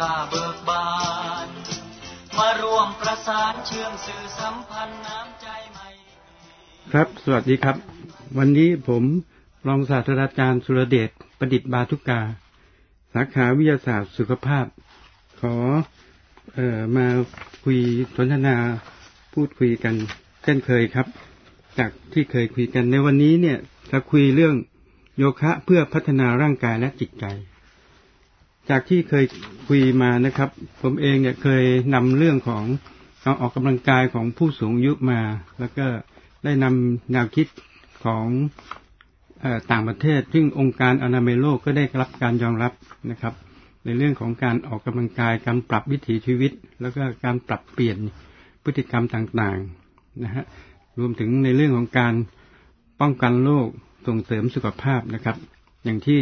ล้าเบิกบานมาร่วมประสานเชื่อมสื่อสัมพันธ์น้ำใจใหม่ครับสวัสดีครับวันนี้ผมรองศาสตราจารย์สุรเดชประดิษฐ์บาทุกาสาขาวิทยาศาสตร์สุขภาพขอมาคุยสนทนาพูดคุยกันเช่นเคยครับจากที่เคยคุยกันในวันนี้เนี่ยจะคุยเรื่องโยคะเพื่อพัฒนาร่างกายและจิตใจจากที่เคยคุยมานะครับผมเองเนี่ยเคยนำเรื่องของการออกกำลังกายของผู้สูงอายุมาแล้วก็ได้นำแนวคิดของต่างประเทศซึ่งองค์การอนามัยโลกก็ได้รับการยอมรับนะครับในเรื่องของการออกกำลังกายการปรับวิถีชีวิตแล้วก็การปรับเปลี่ยนพฤติกรรมต่างๆนะฮะรวมถึงในเรื่องของการป้องกันโรคส่งเสริมสุขภาพนะครับอย่างที่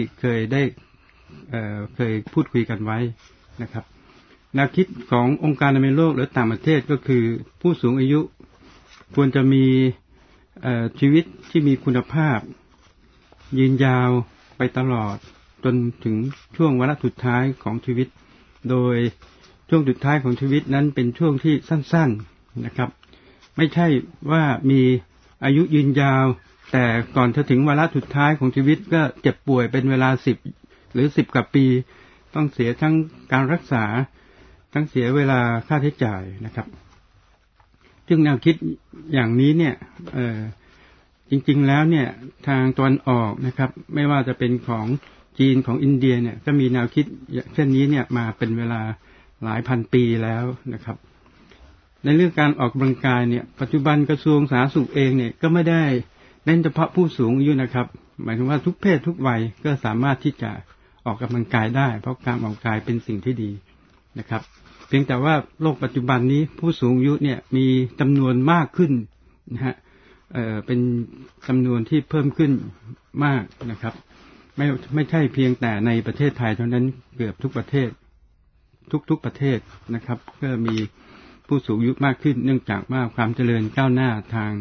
เคยพูดคุยกันไว้นะครับแนวคิดขององค์การอนามัยโลกหรือต่างประเทศก็คือผู้สูงอายุควรจะมีชีวิตที่มีคุณภาพยืนยาวไปตลอดจนถึงช่วงวาระสุดท้ายของชีวิตโดยช่วงสุดท้ายของชีวิตนั้นเป็นช่วงที่สั้นๆนะครับไม่ใช่ว่ามีอายุยืนยาวแต่ก่อนจะถึงวาระสุดท้ายของชีวิตก็เจ็บป่วยเป็นเวลา10 หรือ 10 กว่าปีต้องเสียทั้งการรักษาทั้งเสียเวลาค่าใช้จ่ายนะครับซึ่งแนวคิดอย่างนี้เนี่ยจริงๆแล้วเนี่ยทางตะวันออกนะครับไม่ว่าจะเป็นของจีนของอินเดียเนี่ยก็มีแนวคิดเช่นนี้เนี่ยมาเป็นเวลาหลายพันปีแล้วนะครับในเรื่องการออกกำลังกายเนี่ยปัจจุบันกระทรวงสาธารณสุขเองเนี่ยก็ไม่ได้เน้นเฉพาะผู้สูงอายุนะครับหมายถึงว่าทุกเพศทุกวัยก็สามารถที่จะออกกำลังกายได้เพราะการออกกำลังกายเป็นสิ่งที่ดีนะครับเพียงแต่ว่าโลกปัจจุบันนี้ผู้สูงอายุเนี่ยมีจำนวนมากขึ้นนะฮะเป็นจำนวนที่เพิ่มขึ้นมากนะครับไม่ใช่เพียงแต่ในประเทศไทยเท่านั้นเกือบทุกประเทศทุกประเทศนะครับก็มีผู้สูงอายุมากขึ้นเนื่องจากว่าความเจริญก้าวหน้าทาง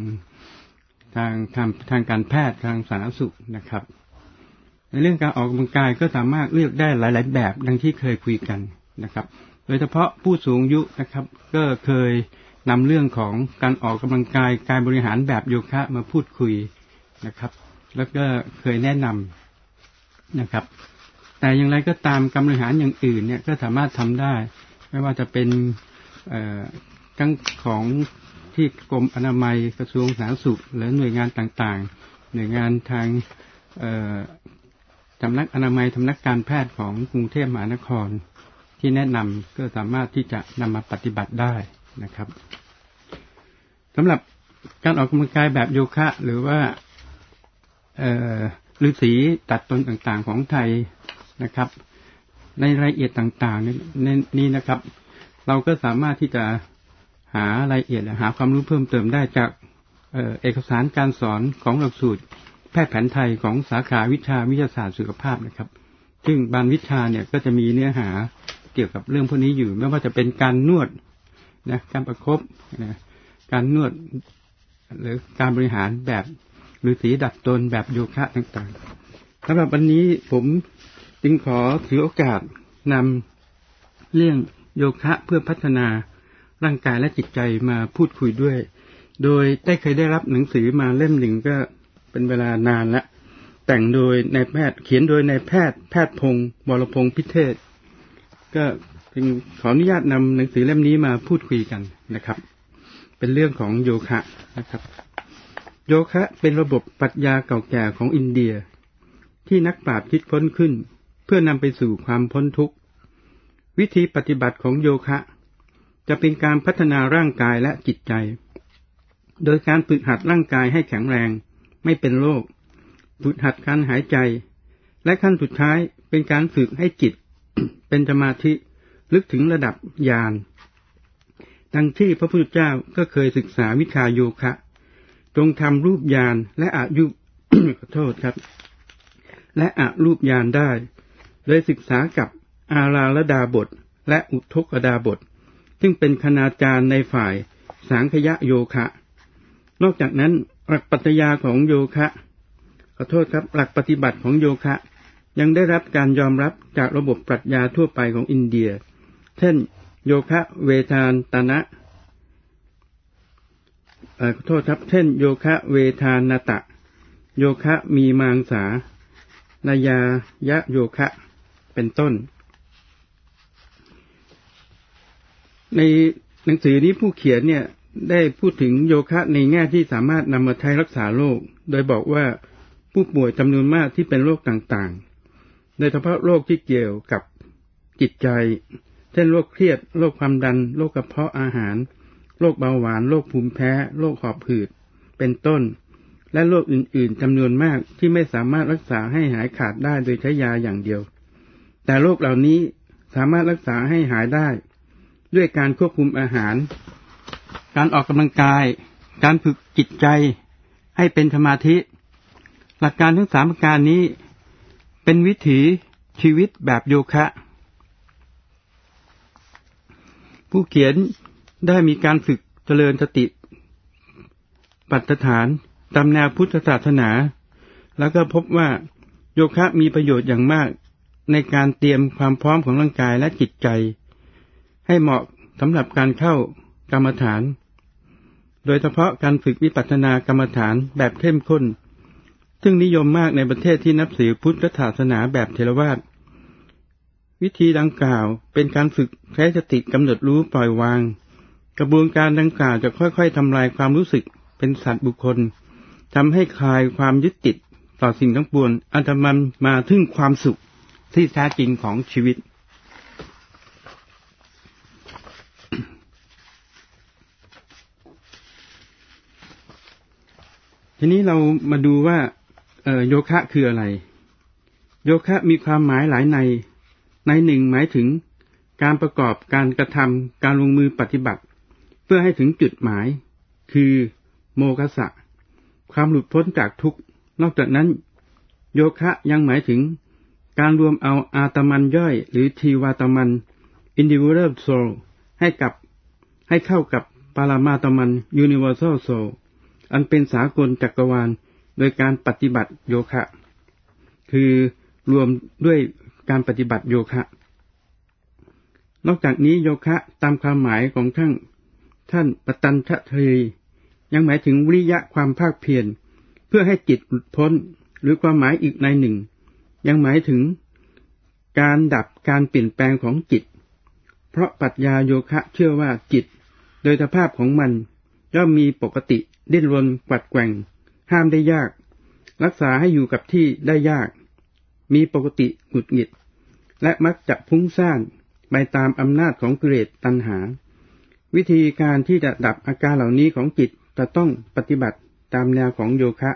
การแพทย์ทางสาธารณสุขนะครับในเรื่องการออกกำลังกายก็สามารถเลือกได้หลายๆแบบดังที่เคยคุยกันนะครับโดยเฉพาะผู้สูงอายุนะครับก็เคยนำเรื่องของการออกกำลังกายการบริหารแบบโยคะมาพูดคุยนะครับแล้วก็เคยแนะนำนะครับแต่อย่างไรก็ตามการบริหารอย่างอื่นเนี่ยก็สามารถทำได้ไม่ว่าจะเป็นทั้งของที่กรมอนามัยกระทรวงสาธารณสุขหรือหน่วยงานต่างๆหน่วยงานทางสำนักอนามัยสำนักการแพทย์ของกรุงเทพมหานครที่แนะนำก็สามารถที่จะนำมาปฏิบัติได้นะครับสำหรับการออกกำลังกายแบบโยคะหรือว่าฤาษีตัดตนต่างๆของไทยนะครับในรายละเอียดต่างๆนี้นะครับเราก็สามารถที่จะหารายละเอียดหาความรู้เพิ่มเติมได้จากเอกสารการสอนของหลักสูตรแพทย์แผนไทยของสาขาวิชาวิทยาศาสตร์สุขภาพนะครับซึ่งบางวิชาเนี่ยก็จะมีเนื้อหาเกี่ยวกับเรื่องพวกนี้อยู่ไม่ว่าจะเป็นการนวดนะการประคบนะการนวดหรือการบริหารแบบฤาษีดัดตนแบบโยคะต่างๆสำหรับวันนี้ผมจึงขอถือโอกาสนำเรื่องโยคะเพื่อพัฒนาร่างกายและจิตใจมาพูดคุยด้วยโดยเคยได้รับหนังสือมาเล่มหนึ่งก็เป็นเวลานานแล้วแต่งโดยนายแพทย์เขียนโดยนายแพทย์พงศ์วรพงศ์พิเทศก็เป็นขออนุญาตนำหนังสือเล่มนี้มาพูดคุยกันนะครับเป็นเรื่องของโยคะนะครับโยคะเป็นระบบปรัชญาเก่าแก่ของอินเดียที่นักปราชญ์คิดค้นขึ้นเพื่อนำไปสู่ความพ้นทุกข์วิธีปฏิบัติของโยคะจะเป็นการพัฒนาร่างกายและจิตใจโดยการฝึกหัดร่างกายให้แข็งแรงไม่เป็นโรคฝึกหัดการหายใจและขั้นสุดท้ายเป็นการฝึกให้จิต เป็นสมาธิลึกถึงระดับญาณดังที่พระพุทธเจ้าก็เคยศึกษาวิชาโยคะจงทำรูปญาณและอายุ ขอโทษครับและอรูปญาณได้โดยศึกษากับอาราลดาบทและอุทกดาบทซึ่งเป็นคณาจารย์ในฝ่ายสังคยโยคะนอกจากนั้นหลักปรัชญาของโยคะหลักปฏิบัติของโยคะยังได้รับการยอมรับจากระบบปรัชญาทั่วไปของอินเดียเช่นโยคะเวทานตนะเช่นโยคะเวทานตะโยคะมีมังสานายายะโยคะเป็นต้นในหนังสือนี้ผู้เขียนเนี่ยได้พูดถึงโยคะในแง่ที่สามารถนำมาใช้รักษาโรคโดยบอกว่าผู้ป่วยจำนวนมากที่เป็นโรคต่างๆโดยเฉพาะโรคที่เกี่ยวกับจิตใจเช่นโรคเครียดโรคความดันโรคกระเพาะอาหารโรคเบาหวานโรคภูมิแพ้โรคหอบหืดเป็นต้นและโรคอื่นๆจำนวนมากที่ไม่สามารถรักษาให้หายขาดได้โดยใช้ยาอย่างเดียวแต่โรคเหล่านี้สามารถรักษาให้หายได้ด้วยการควบคุมอาหารการออกกำลังกายการฝึกจิตใจให้เป็นสมาธิหลักการทั้ง3ประการนี้เป็นวิถีชีวิตแบบโยคะผู้เขียนได้มีการฝึกเจริญสติปัฏฐานตามแนวพุทธศาสนาแล้วก็พบว่าโยคะมีประโยชน์อย่างมากในการเตรียมความพร้อมของร่างกายและจิตใจให้เหมาะสำหรับการเข้ากรรมฐานโดยเฉพาะการฝึกวิปัสสนากรรมฐานแบบเข้มข้นซึ่งนิยมมากในประเทศที่นับถือพุทธศาสนาแบบเถรวาทวิธีดังกล่าวเป็นการฝึกใช้สติกำหนดรู้ปล่อยวางกระบวนการดังกล่าวจะค่อยๆทำลายความรู้สึกเป็นสัตว์บุคคลทำให้คลายความยึดติดต่อสิ่งทั้งปวงอันจะมาถึงความสุขที่แท้จริงของชีวิตทีนี้เรามาดูว่าโยคะคืออะไรโยคะมีความหมายหลายในหนึ่งหมายถึงการประกอบการกระทำการลงมือปฏิบัติเพื่อให้ถึงจุดหมายคือโมฆะความหลุดพ้นจากทุกข์นอกจากนั้นโยคะยังหมายถึงการรวมเอาอาตมันย่อยหรือทีวาตมัน individual soul ให้เข้ากับปารามาตมัน universal soul อันเป็นสากลจักรวาลโดยการปฏิบัติโยคะคือรวมด้วยการปฏิบัติโยคะนอกจากนี้โยคะตามความหมายของท่านปตัญชทรียังหมายถึงวิริยะความภาคเพียรเพื่อให้จิตหลุดพ้นหรือความหมายอีกในหนึ่งยังหมายถึงการดับการเปลี่ยนแปลงของจิตเพราะปรัชญาโยคะเชื่อว่าจิตโดยสภาพของมันย่อมมีปกติดิ้นรนกวัดแกว่งห้ามได้ยากรักษาให้อยู่กับที่ได้ยากมีปกติหงุดหงิดและมักจะพุ่งซ่านไปตามอำนาจของกิเลสตัณหาวิธีการที่จะดับอาการเหล่านี้ของจิตจะต้องปฏิบัติตามแนวของโยคะ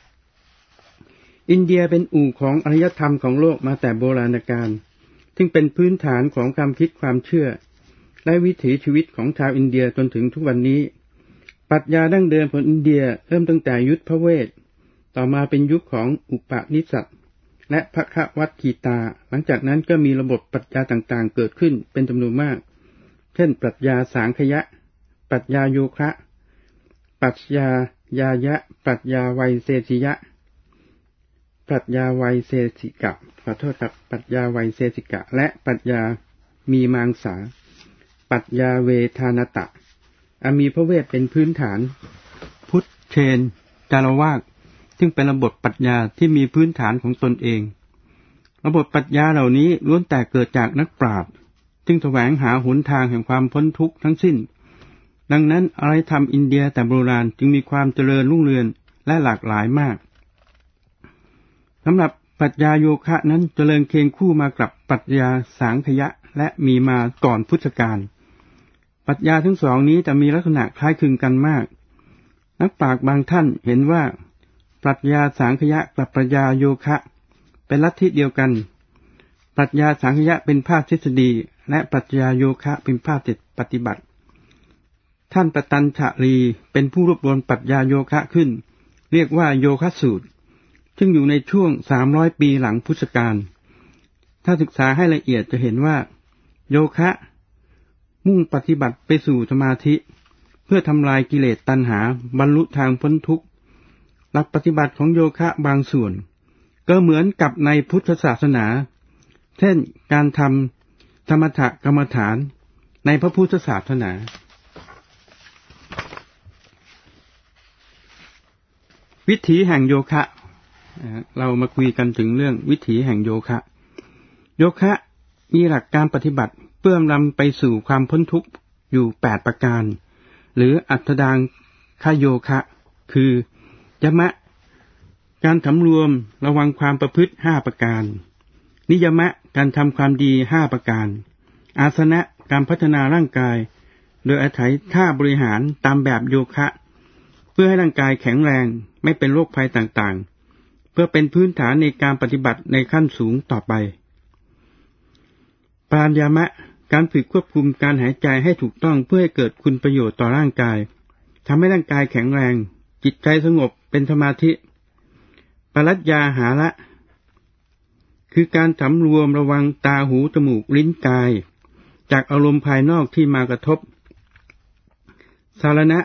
อินเดียเป็นอู่ของอารยธรรมของโลกมาแต่โบราณกาลซึ่งเป็นพื้นฐานของความคิดความเชื่อและวิถีชีวิตของชาวอินเดียจนถึงทุกวันนี้ปรัชญาดั้งเดิมของอินเดียเริ่มตั้งแต่ยุคพระเวทต่อมาเป็นยุคของอุปนิษัทและภควัตถีตาหลังจากนั้นก็มีระบบปรัชญาต่างๆเกิดขึ้นเป็นจำนวนมากเช่นปรัชญาสังคยะปรัชญาโยคะปรัชญายายะปรัชญาไวเศสิยะปรัชญาไวเศสิกะปรัชญาไวเศสิกะและปรัชญามีมังสาปรัชญาเวทานตะมีพระเวทเป็นพื้นฐานพุทธเชนจารวาสซึ่งเป็นระบบปรัชญาที่มีพื้นฐานของตนเองระบบปรัชญาเหล่านี้ล้วนแต่เกิดจากนักปราชญ์ซึ่งแสวงหาหนทางแห่งความพ้นทุกข์ทั้งสิ้นดังนั้นอารยธรรมอินเดียแต่โบราณจึงมีความเจริญรุ่งเรืองและหลากหลายมากสำหรับปรัชญาโยคะนั้นเจริญเคียงคู่มากับปรัชญาสังคยะและมีมาก่อนพุทธกาลปรัชญาทั้งสองนี้จะมีลักษณะคล้ายคลึงกันมากนักปราชญ์บางท่านเห็นว่าปรัชญาสังคยะกับปรัชญาโยคะเป็นลัทธิเดียวกันปรัชญาสังคยะเป็นภาคทฤษฎีและปรัชญาโยคะเป็นภาคปฏิบัติท่านปตัญชรีเป็นผู้รวบรวมปรัชญาโยคะขึ้นเรียกว่าโยคะสูตรซึ่งอยู่ในช่วง300ปีหลังพุทธกาลถ้าศึกษาให้ละเอียดจะเห็นว่าโยคะมุ่งปฏิบัติไปสู่สมาธิเพื่อทำลายกิเลสตัณหาบรรลุทางพ้นทุกข์หลักปฏิบัติของโยคะบางส่วนก็เหมือนกับในพุทธศาสนาเช่นการทสมถกรรมฐานในพระพุทธศาสนาวิถีแห่งโยคะเรามาคุยกันถึงเรื่องวิถีแห่งโยคะโยคะมีหลักการปฏิบัติเพื่อนำไปสู่ความพ้นทุกข์อยู่8ประการหรืออัฏฐดางคโยคะคือยมะการสำรวมระวังความประพฤติ5ประการนิยมะการทำความดี5ประการอาสนะการพัฒนาร่างกายโดยอาศัยท่าบริหารตามแบบโยคะเพื่อให้ร่างกายแข็งแรงไม่เป็นโรคภัยต่างๆเพื่อเป็นพื้นฐานในการปฏิบัติในขั้นสูงต่อไปปราณยามะการฝึกควบคุมการหายใจให้ถูกต้องเพื่อให้เกิดคุณประโยชน์ต่อร่างกายทำให้ร่างกายแข็งแรงจิตใจสงบเป็นสมาธิปรัชญาหาระคือการสำรวมระวังตาหูจมูกลิ้นกายจากอารมณ์ภายนอกที่มากระทบสารณะ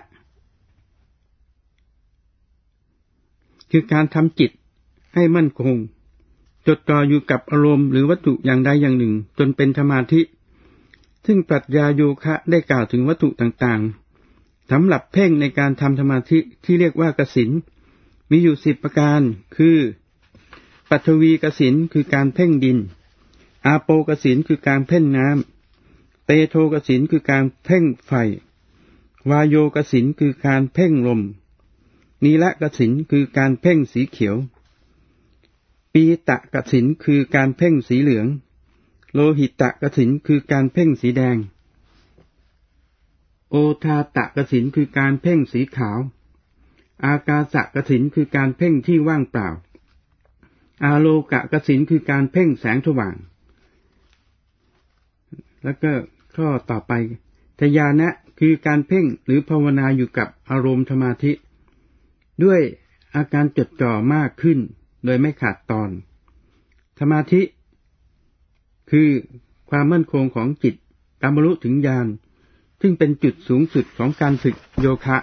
คือการทำจิตให้มั่นคงจดจ่ออยู่กับอารมณ์หรือวัตถุอย่างใดอย่างหนึ่งจนเป็นสมาธิซึ่งปรัชญาโยคะได้กล่าวถึงวัตถุต่างๆสำหรับเพ่งในการทำสมาธิที่เรียกว่ากสิณมีอยู่10ประการคือปัทวีกสิณคือการเพ่งดินอาโปกสิณคือการเพ่งน้ำเตโชกสิณคือการเพ่งไฟวายโยกสิณคือการเพ่งลมนีละกสิณคือการเพ่งสีเขียวปีตะกสิณคือการเพ่งสีเหลืองโลหิตะกสิณคือการเพ่งสีแดงโอทาตะกสิณคือการเพ่งสีขาวอากาสะกสิณคือการเพ่งที่ว่างเปล่าอาโลกะกสิณคือการเพ่งแสงสว่างแล้วก็ข้อต่อไปทญานะคือการเพ่งหรือภาวนาอยู่กับอารมณ์สมาธิด้วยอาการจดจ่อมากขึ้นโดยไม่ขาดตอนสมาธิคือความมั่นคงของจิตการบรรลุถึงญาณซึ่งเป็นจุดสูงสุดของการฝึกโยคะ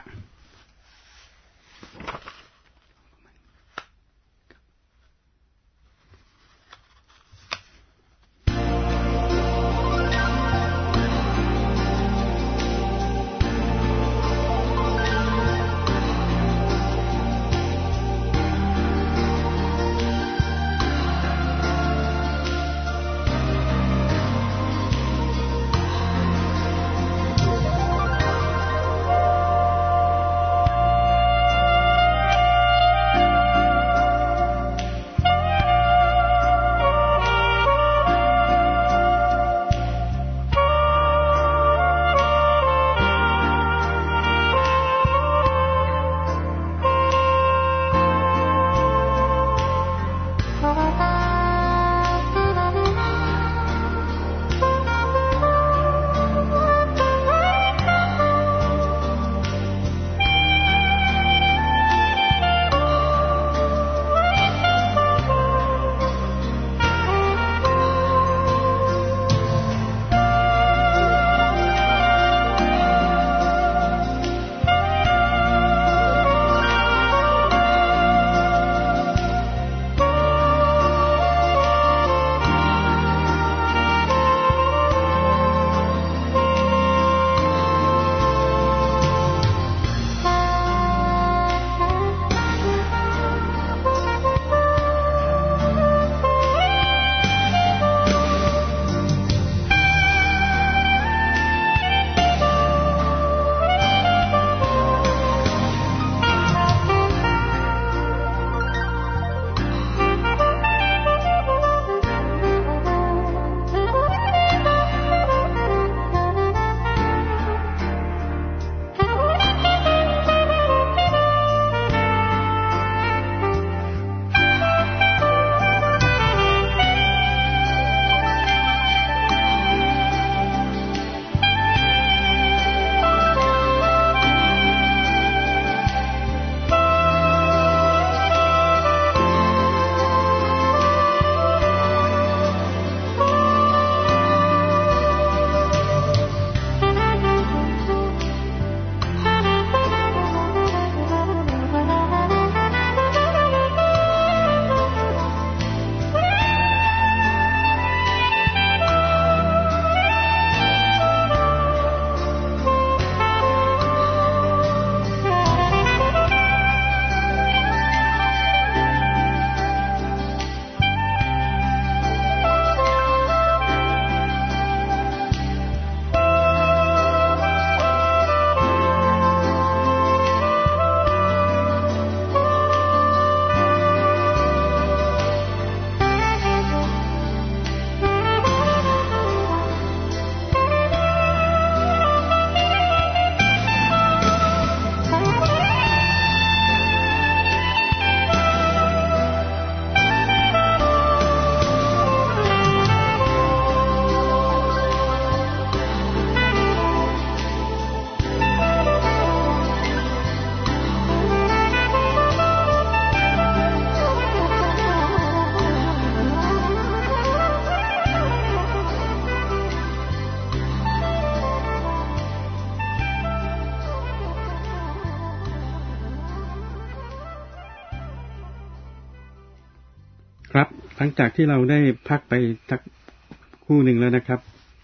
ครับหลังจากที่เราได้พักไปสักคู่หนึ่งแล้วนะครับ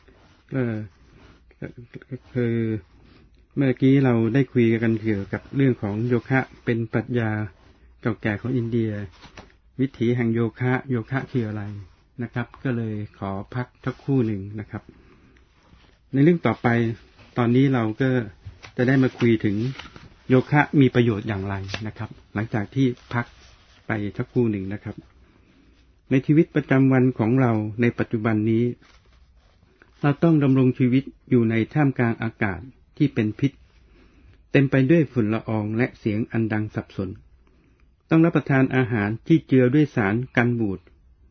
คือเมื่อกี้เราได้คุยกันเกี่ยวกับเรื่องของโยคะเป็นปรัชญาเก่าแก่ของอินเดียวิถีแห่งโยคะคืออะไรนะครับก็เลยขอพักสักคู่หนึ่งนะครับในเรื่องต่อไปตอนนี้เราก็จะได้มาคุยถึงโยคะมีประโยชน์อย่างไรนะครับหลังจากที่พักไปสักคู่หนึ่งนะครับในชีวิตประจำวันของเราในปัจจุบันนี้เราต้องดำรงชีวิตอยู่ในท่ามกลางอากาศที่เป็นพิษเต็มไปด้วยฝุ่นละอองและเสียงอันดังสับสนต้องรับประทานอาหารที่เจือด้วยสารกันบูด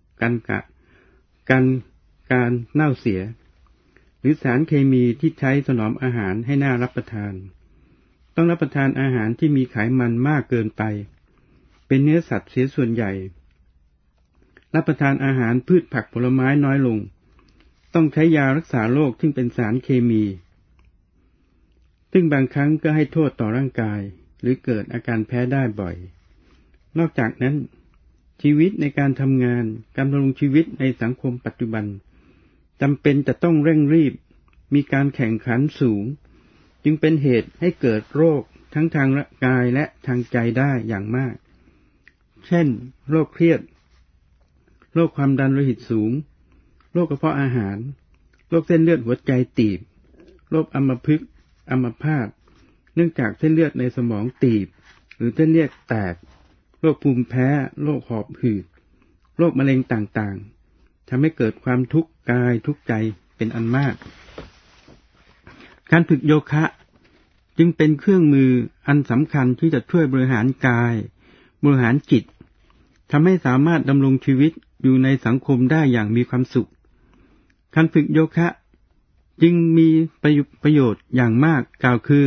การเน่าเสียหรือสารเคมีที่ใช้ถนอมอาหารให้น่ารับประทานต้องรับประทานอาหารที่มีไขมันมากเกินไปเป็นเนื้อสัตว์เสียส่วนใหญ่รับประทานอาหารพืชผักผลไม้น้อยลงต้องใช้ยารักษาโรคซึ่งเป็นสารเคมีซึ่งบางครั้งก็ให้โทษต่อร่างกายหรือเกิดอาการแพ้ได้บ่อยนอกจากนั้นชีวิตในการทำงานการดำรงชีวิตในสังคมปัจจุบันจำเป็นจะต้องเร่งรีบมีการแข่งขันสูงจึงเป็นเหตุให้เกิดโรคทั้งทางกายและทางใจได้อย่างมากเช่นโรคเครียดโรคความดันโลหิตสูงโรคกระเพาะอาหารโรคเส้นเลือดหัวใจตีบโรคอัมพฤกษ์อัมพาตเนื่องจากเส้นเลือดในสมองตีบหรือเส้นเลือดแตกโรคภูมิแพ้โรคหอบหืดโรคมะเร็งต่างๆทำให้เกิดความทุกข์กายทุกข์ใจเป็นอันมากการฝึกโยคะจึงเป็นเครื่องมืออันสำคัญที่จะช่วยบริหารกายบริหารจิตทำให้สามารถดำรงชีวิตอยู่ในสังคมได้อย่างมีความสุขการฝึกโยคะจึงมีประโยชน์อย่างมากกล่าวคือ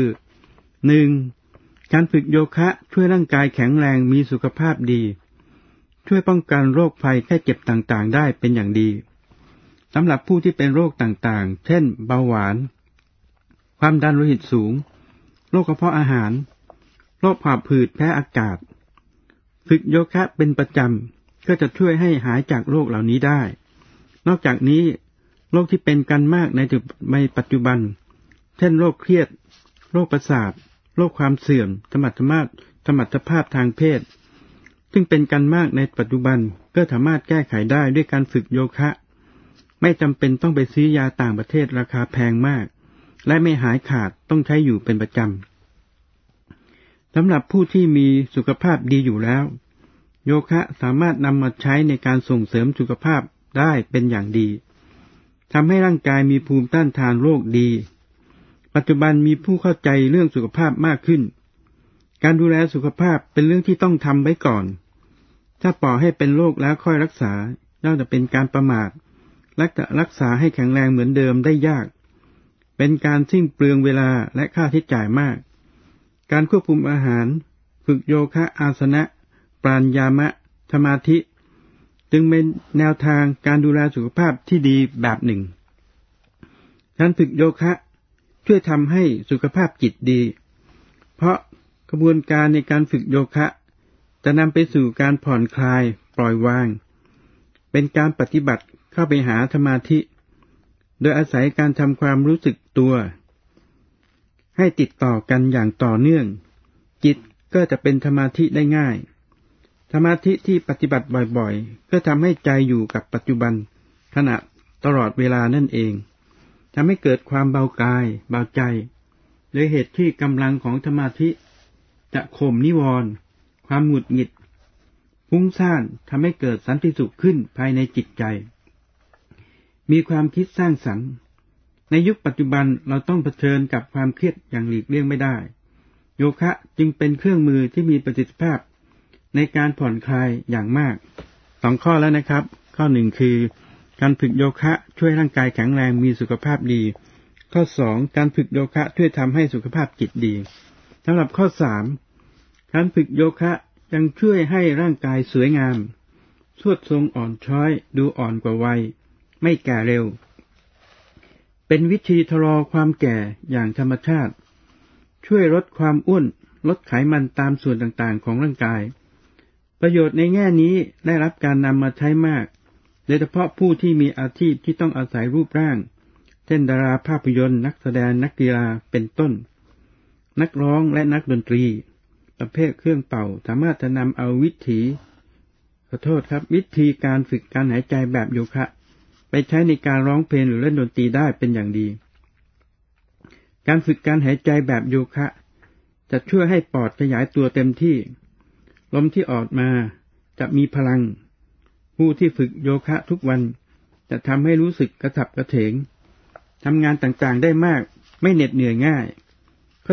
1. การฝึกโยคะช่วยร่างกายแข็งแรงมีสุขภาพดีช่วยป้องกันโรคภัยแค่เจ็บต่างๆได้เป็นอย่างดีสำหรับผู้ที่เป็นโรคต่างๆเช่นเบาหวานความดันโลหิตสูงโรคกระเพาะอาหารโรคหอบหืดแพ้อากาศฝึกโยคะเป็นประจำก็จะช่วยให้หายจากโรคเหล่านี้ได้นอกจากนี้โรคที่เป็นกันมากในปัจจุบันเช่นโรคเครียดโรคประสาทโรคความเสื่อมสมรรถภาพทางเพศซึ่งเป็นกันมากในปัจจุบันก็สามารถแก้ไขได้ด้วยการฝึกโยคะไม่จำเป็นต้องไปซื้อยาต่างประเทศราคาแพงมากและไม่หายขาดต้องใช้อยู่เป็นประจำสำหรับผู้ที่มีสุขภาพดีอยู่แล้วโยคะสามารถนำมาใช้ในการส่งเสริมสุขภาพได้เป็นอย่างดีทำให้ร่างกายมีภูมิต้านทานโรคดีปัจจุบันมีผู้เข้าใจเรื่องสุขภาพมากขึ้นการดูแลสุขภาพเป็นเรื่องที่ต้องทำไว้ก่อนถ้าปล่อยให้เป็นโรคแล้วค่อยรักษาย่อมจะเป็นการประมาทและจะรักษาให้แข็งแรงเหมือนเดิมได้ยากเป็นการสิ้นเปลืองเวลาและค่าใช้จ่ายมากการควบคุมอาหารฝึกโยคะอาสนะปราณยามะสมาธิจึงเป็นแนวทางการดูแลสุขภาพที่ดีแบบหนึ่งการฝึกโยคะช่วยทำให้สุขภาพจิตดีเพราะกระบวนการในการฝึกโยคะจะนำไปสู่การผ่อนคลายปล่อยวางเป็นการปฏิบัติเข้าไปหาสมาธิโดยอาศัยการทำความรู้สึกตัวให้ติดต่อกันอย่างต่อเนื่องจิตก็จะเป็นสมาธิได้ง่ายสมาธิที่ปฏิบัติบ่อยๆก็ทำให้ใจอยู่กับปัจจุบันขณะตลอดเวลานั่นเองทำให้เกิดความเบากายเบาใจโดยเหตุที่กำลังของสมาธิจะข่มนิวรณ์ความหงุดหงิดฟุ้งซ่านทำให้เกิดสันติสุขขึ้นภายในจิตใจมีความคิดสร้างสรรค์ในยุคปัจจุบันเราต้องเผชิญกับความเครียดอย่างหลีกเลี่ยงไม่ได้โยคะจึงเป็นเครื่องมือที่มีประสิทธิภาพในการผ่อนคลายอย่างมาก2ข้อแล้วนะครับข้อ1คือการฝึกโยคะช่วยร่างกายแข็งแรงมีสุขภาพดีข้อ2การฝึกโยคะช่วยทำให้สุขภาพจิตดีสำหรับข้อ3การฝึกโยคะยังช่วยให้ร่างกายสวยงามสวดทรงอ่อนช้อยดูอ่อนกว่าวัยไม่แก่เร็วเป็นวิธีชะลอความแก่อย่างธรรมชาติช่วยลดความอ้วนลดไขมันตามส่วนต่างๆของร่างกายประโยชน์ในแง่นี้ได้รับการนำมาใช้มากโดยเฉพาะผู้ที่มีอาชีพที่ต้องอาศัยรูปร่างเช่นดาราภาพยนตร์นักแสดงนักกีฬาเป็นต้นนักร้องและนักดนตรีประเภทเครื่องเป่าสามารถจะนำเอาวิธีการฝึกการหายใจแบบโยคะไปใช้ในการร้องเพลงหรือเล่นดนตรีได้เป็นอย่างดีการฝึกการหายใจแบบโยคะจะช่วยให้ปอดขยายตัวเต็มที่ลมที่ออกมาจะมีพลังผู้ที่ฝึกโยคะทุกวันจะทำให้รู้สึกกระฉับกระเฉงทำงานต่างๆได้มากไม่เหน็ดเหนื่อยง่ายข้อ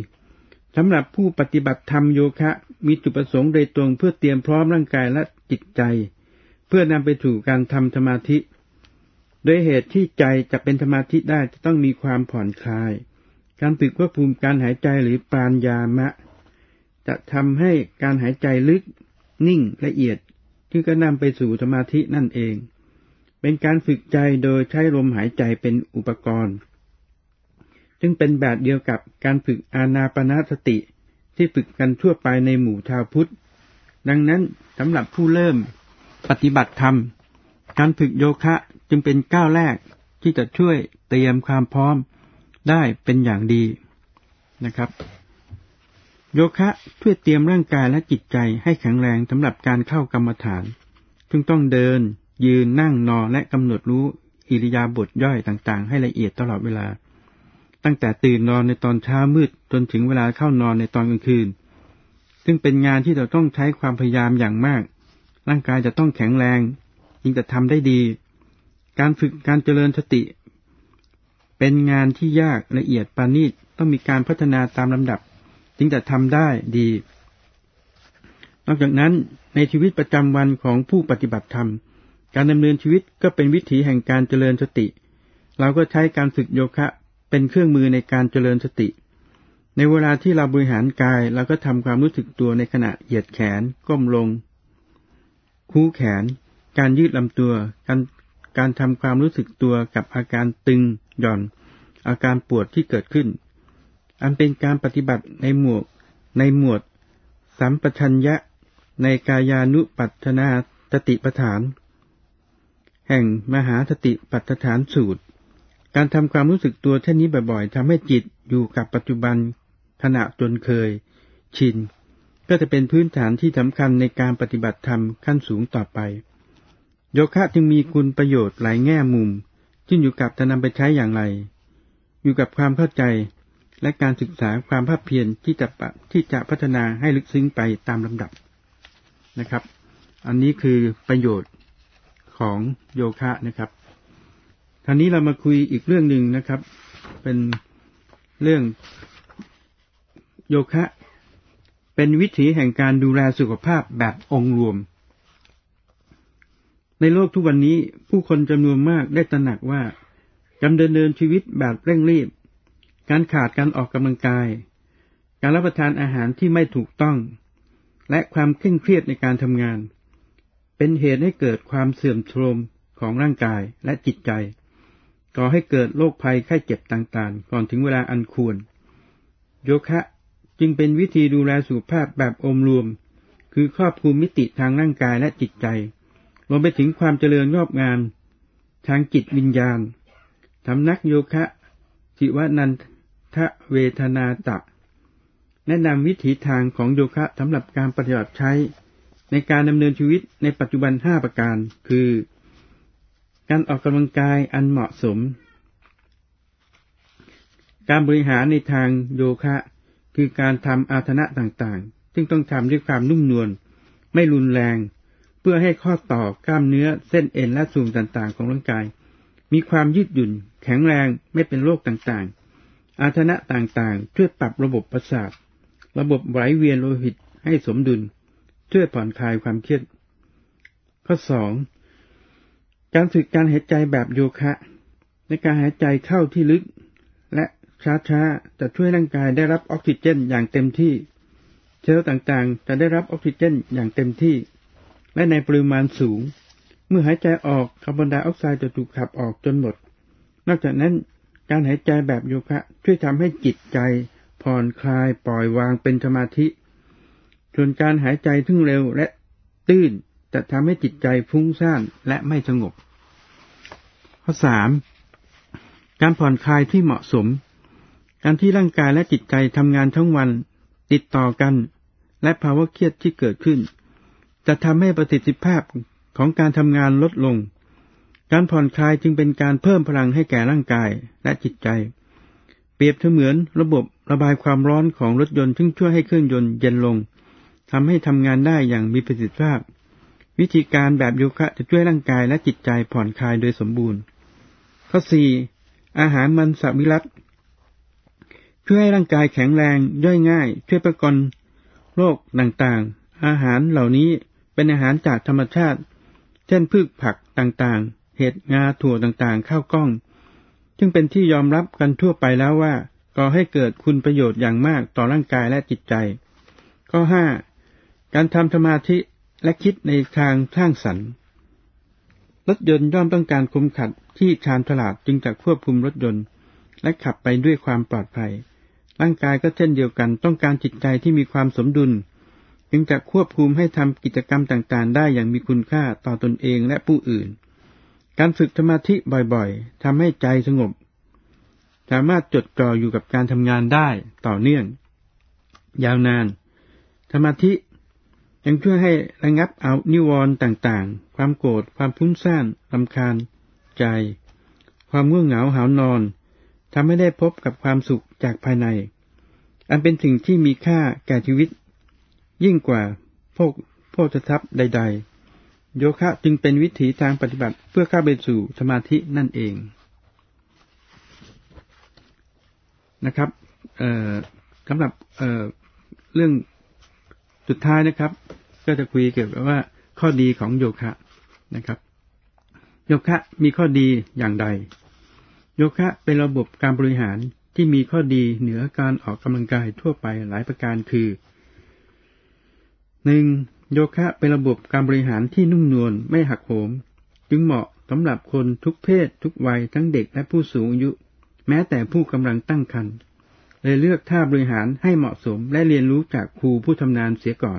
4. สำหรับผู้ปฏิบัติธรรมโยคะมีจุดประสงค์โดยตรงเพื่อเตรียมพร้อมร่างกายและจิตใจเพื่อนำไปสู่การทำสมาธิโดยเหตุที่ใจจะเป็นสมาธิได้จะต้องมีความผ่อนคลายการฝึกควบคุมการหายใจหรือปราณญามะจะทำให้การหายใจลึกนิ่งละเอียดซึ่งก็นำไปสู่สมาธินั่นเองเป็นการฝึกใจโดยใช้ลมหายใจเป็นอุปกรณ์ซึ่งเป็นแบบเดียวกับการฝึกอานาปานสติที่ฝึกกันทั่วไปในหมู่ชาวพุทธดังนั้นสำหรับผู้เริ่มปฏิบัติธรรมการฝึกโยคะจึงเป็นก้าวแรกที่จะช่วยเตรียมความพร้อมได้เป็นอย่างดีนะครับโยคะช่วยเตรียมร่างกายและจิตใจให้แข็งแรงสำหรับการเข้ากรรมฐานซึ่งต้องเดินยืนนั่งนอนและกำหนดรู้อิริยาบถย่อยต่างๆให้ละเอียดตลอดเวลาตั้งแต่ตื่นนอนในตอนเช้ามืดจนถึงเวลาเข้านอนในตอนกลางคืนซึ่งเป็นงานที่เราต้องใช้ความพยายามอย่างมากร่างกายจะต้องแข็งแรงจึงจะทำได้ดีการฝึกการเจริญสติเป็นงานที่ยากละเอียดปราณีตต้องมีการพัฒนาตามลำดับจึงจะทำได้ดีนอกจากนั้นในชีวิตประจำวันของผู้ปฏิบัติธรรมการดำเนินชีวิตก็เป็นวิถีแห่งการเจริญสติเราก็ใช้การฝึกโยคะเป็นเครื่องมือในการเจริญสติในเวลาที่เราบริหารกายเราก็ทำความรู้สึกตัวในขณะเหยียดแขนก้มลงคู่แขนการยืดลำตัวการทำความรู้สึกตัวกับอาการตึงหย่อนอาการปวดที่เกิดขึ้นอันเป็นการปฏิบัติในหมวดสัมปชัญญะในกายานุปัฏฐนาสติปัฏฐานแห่งมหาสติปัฏฐานสูตรการทำความรู้สึกตัวเช่นนี้บ่อยๆทำให้จิตอยู่กับปัจจุบันขณะจนเคยชินก็จะเป็นพื้นฐานที่สำคัญในการปฏิบัติธรรมขั้นสูงต่อไปโยคะจึงมีคุณประโยชน์หลายแง่มุมขึ้นอยู่กับจะนำไปใช้อย่างไรอยู่กับความเข้าใจและการศึกษาความภาคเพียรที่จะพัฒนาให้ลึกซึ้งไปตามลำดับนะครับอันนี้คือประโยชน์ของโยคะนะครับคราวนี้เรามาคุยอีกเรื่องหนึ่งนะครับเป็นเรื่องโยคะเป็นวิถีแห่งการดูแลสุขภาพแบบองค์รวมในโลกทุกวันนี้ผู้คนจำนวนมากได้ตระหนักว่าการดำเนินชีวิตแบบเร่งรีบการขาดการออกกำลังกายการรับประทานอาหารที่ไม่ถูกต้องและความเคร่งเครียดในการทำงานเป็นเหตุให้เกิดความเสื่อมโทรมของร่างกายและจิตใจก่อให้เกิดโรคภัยไข้เจ็บต่างๆก่อนถึงเวลาอันควรโยคะจึงเป็นวิธีดูแลสุขภาพแบบองค์รวมคือครอบคลุมมิติทางร่างกายและจิตใจรวมไปถึงความเจริญงอกงามทางจิตวิญญาณสำนักโยคะจิวนันทเวทนาตะแนะนำวิถีทางของโยคะสำหรับการปฏิบัติใช้ในการดำเนินชีวิตในปัจจุบัน5ประการคือการออกกำลังกายอันเหมาะสมการบริหารในทางโยคะคือการทำอาสนะต่างๆซึ่งต้องทำด้วยความนุ่มนวลไม่รุนแรงเพื่อให้ข้อต่อกล้ามเนื้อเส้นเอ็นและส่วนต่างๆของร่างกายมีความยืดหยุ่นแข็งแรงไม่เป็นโรคต่างๆอาสนะต่างๆช่วยปรับระบบประสาทระบบไหลเวียนโลหิตให้สมดุลช่วยผ่อนคลายความเครียดข้อ 2การฝึกการหายใจแบบโยคะในการหายใจเข้าที่ลึกและช้าๆจะช่วยร่างกายได้รับออกซิเจนอย่างเต็มที่เซลล์ต่างๆจะได้รับออกซิเจนอย่างเต็มที่และในปริมาณสูงเมื่อหายใจออกคาร์บอนไดออกไซด์จะถูกขับออกจนหมดนอกจากนั้นการหายใจแบบโยคะช่วยทำให้จิตใจผ่อนคลายปล่อยวางเป็นสมาธิส่วนการหายใจซึ่งเร็วและตื้นจะทำให้จิตใจฟุ้งซ่านและไม่สงบข้อ 3. การผ่อนคลายที่เหมาะสมการที่ร่างกายและจิตใจทำงานทั้งวันติดต่อกันและภาวะเครียดที่เกิดขึ้นจะทำให้ประสิทธิภาพของการทำงานลดลงการผ่อนคลายจึงเป็นการเพิ่มพลังให้แก่ร่างกายและจิตใจเปรียบเสมือนระบบระบายความร้อนของรถยนต์ซึ่งช่วยให้เครื่องยนต์เย็นลงทำให้ทำงานได้อย่างมีประสิทธิภาพวิธีการแบบโยคะจะช่วยร่างกายและจิตใจผ่อนคลายโดยสมบูรณ์ข้อ 4. อาหารมังสวิรัติช่วยให้ร่างกายแข็งแรงย่อยง่ายช่วยป้องกันโรคต่างๆอาหารเหล่านี้เป็นอาหารจากธรรมชาติเช่นพืชผักต่างๆเห็ดงาถั่วต่างๆข้าวกล้องซึ่งเป็นที่ยอมรับกันทั่วไปแล้วว่าก่อให้เกิดคุณประโยชน์อย่างมากต่อร่างกายและจิตใจข้อ 5. การทำสมาธิและคิดในทางสร้างสรรค์รถยนต์ย่อมต้องการคมขัดที่ชาญฉลาดจึงจะควบคุมรถยนต์และขับไปด้วยความปลอดภัยร่างกายก็เช่นเดียวกันต้องการจิตใจที่มีความสมดุลจึงจะควบคุมให้ทำกิจกรรมต่างๆได้อย่างมีคุณค่าต่อตนเองและผู้อื่นการฝึกสมาธิบ่อยๆทำให้ใจสงบสามารถจดจ่ออยู่กับการทำงานได้ต่อเนื่องยาวนานสมาธิยังช่วยให้ระงับเอานิวรณ์ต่างๆความโกรธความฟุ้งซ่านรำคาญใจความง่วงเหงาหาวนอนทำให้ได้พบกับความสุขจากภายในอันเป็นสิ่งที่มีค่าแก่ชีวิตยิ่งกว่าโภชทรัพย์ใดๆโยคะจึงเป็นวิถีทางปฏิบัติเพื่อเข้าไปสู่สมาธินั่นเองนะครับสำหรับเรื่องสุดท้ายนะครับก็จะคุยเกี่ยวกับว่าข้อดีของโยคะนะครับโยคะมีข้อดีอย่างใดโยคะเป็นระบบการบริหารที่มีข้อดีเหนือการออกกำลังกายทั่วไปหลายประการคือ 1. โยคะเป็นระบบการบริหารที่นุ่มนวลไม่หักโหมจึงเหมาะสำหรับคนทุกเพศทุกวัยทั้งเด็กและผู้สูงอายุแม้แต่ผู้กำลังตั้งครรภ์เลยเลือกท่าบริหารให้เหมาะสมและเรียนรู้จากครูผู้ชำนาญเสียก่อน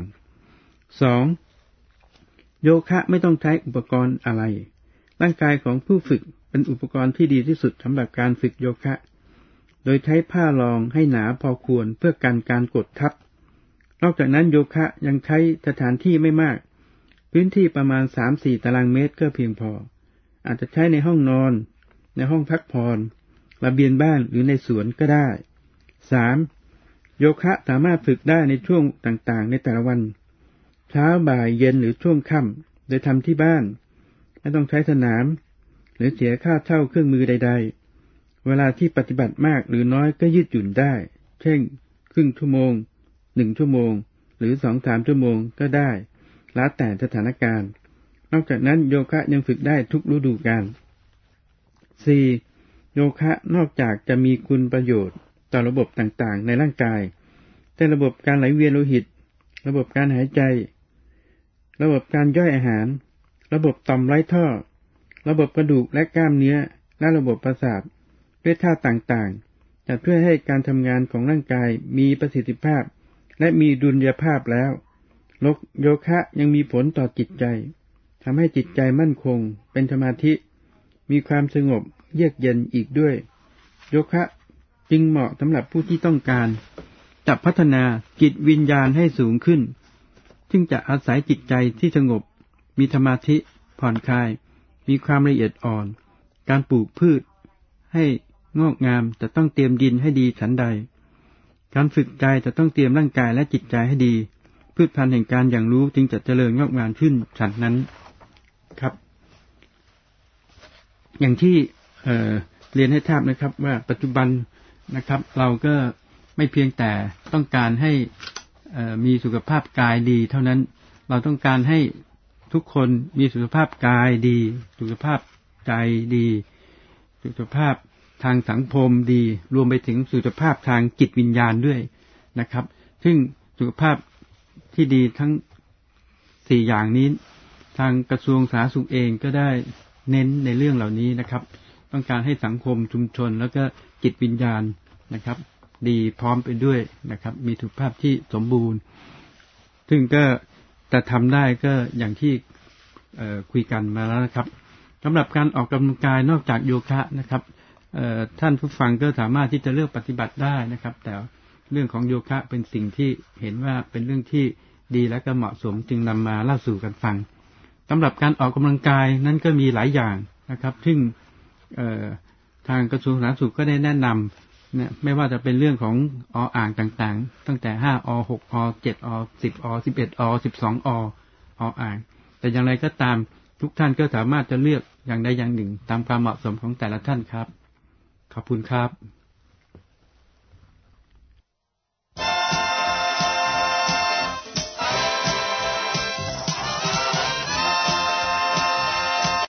2. โยคะไม่ต้องใช้อุปกรณ์อะไรร่างกายของผู้ฝึกเป็นอุปกรณ์ที่ดีที่สุดสำหรับการฝึกโยคะโดยใช้ผ้ารองให้หนาพอควรเพื่อกันการกดทับนอกจากนั้นโยคะยังใช้สถานที่ไม่มากพื้นที่ประมาณ 3-4 ตารางเมตรก็เพียงพออาจจะใช้ในห้องนอนในห้องพักผ่อนระเบียงบ้านหรือในสวนก็ได้ 3. โยคะสามารถฝึกได้ในช่วงต่างๆในแต่ละวันเช้าบ่ายเย็นหรือช่วงค่ำโดยทำที่บ้านไม่ต้องใช้สนามหรือเสียค่าเช่าเครื่องมือใดๆเวลาที่ปฏิบัติมากหรือน้อยก็ยืดหยุ่นได้เช่นครึ่งชั่วโมง1 ชั่วโมงหรือ 2-3 ชั่วโมงก็ได้แล้วแต่สถานการณ์นอกจากนั้นโยคะยังฝึกได้ทุกฤดูกาล 4. โยคะนอกจากจะมีคุณประโยชน์ต่อระบบต่างๆในร่างกายแต่ระบบการไหลเวียนโลหิตระบบการหายใจระบบการย่อยอาหารระบบต่อมไร้ท่อระบบกระดูกและกล้ามเนื้อและระบบประสาทด้วยท่าต่างๆจะช่วยให้การทำงานของร่างกายมีประสิทธิภาพและมีดุลยภาพแล้วโยคะยังมีผลต่อจิตใจทำให้จิตใจมั่นคงเป็นสมาธิมีความสงบเยือกเย็นอีกด้วยโยคะจึงเหมาะสำหรับผู้ที่ต้องการจะพัฒนาจิตวิญญาณให้สูงขึ้นซึ่งจะอาศัยจิตใจที่สงบมีสมาธิผ่อนคลายมีความละเอียดอ่อนการปลูกพืชให้งอกงามจะต้องเตรียมดินให้ดีฉันใดการฝึกใจจะต้องเตรียมร่างกายและจิตใจให้ดีพืชพันธุ์แห่งการอย่างรู้จึงจะเจริญงอกงามขึ้นฉันนั้นครับอย่างที่เรียนให้ทราบนะครับว่าปัจจุบันนะครับเราก็ไม่เพียงแต่ต้องการให้มีสุขภาพกายดีเท่านั้นเราต้องการให้ทุกคนมีสุขภาพกายดีสุขภาพใจดีสุขภาพทางสังคมดีรวมไปถึงสุขภาพทางจิตวิญญาณด้วยนะครับซึ่งสุขภาพที่ดีทั้ง4อย่างนี้ทางกระทรวงสาธารณสุขเองก็ได้เน้นในเรื่องเหล่านี้นะครับต้องการให้สังคมชุมชนแล้วก็จิตวิญญาณนะครับดีพร้อมไปด้วยนะครับมีสุขภาพที่สมบูรณ์ซึ่งก็แต่ทำได้ก็อย่างที่คุยกันมาแล้วนะครับสำหรับการออกกำลังกายนอกจากโยคะนะครับท่านผู้ฟังก็สามารถที่จะเลือกปฏิบัติได้นะครับแต่เรื่องของโยคะเป็นสิ่งที่เห็นว่าเป็นเรื่องที่ดีและก็เหมาะสมจึงนำมาเล่าสู่กันฟังสำหรับการออกกำลังกายนั้นก็มีหลายอย่างนะครับซึ่งทางกระทรวงสาธารณสุขก็ได้แนะนำนะไม่ว่าจะเป็นเรื่องของอ่างต่างๆตั้งแต่5 6 7 10 11 12 อ่างแต่อย่างไรก็ตามทุกท่านก็สามารถจะเลือกอย่างใดอย่างหนึ่งตามความเหมาะสมของแต่ละท่านครับขอบคุณครับ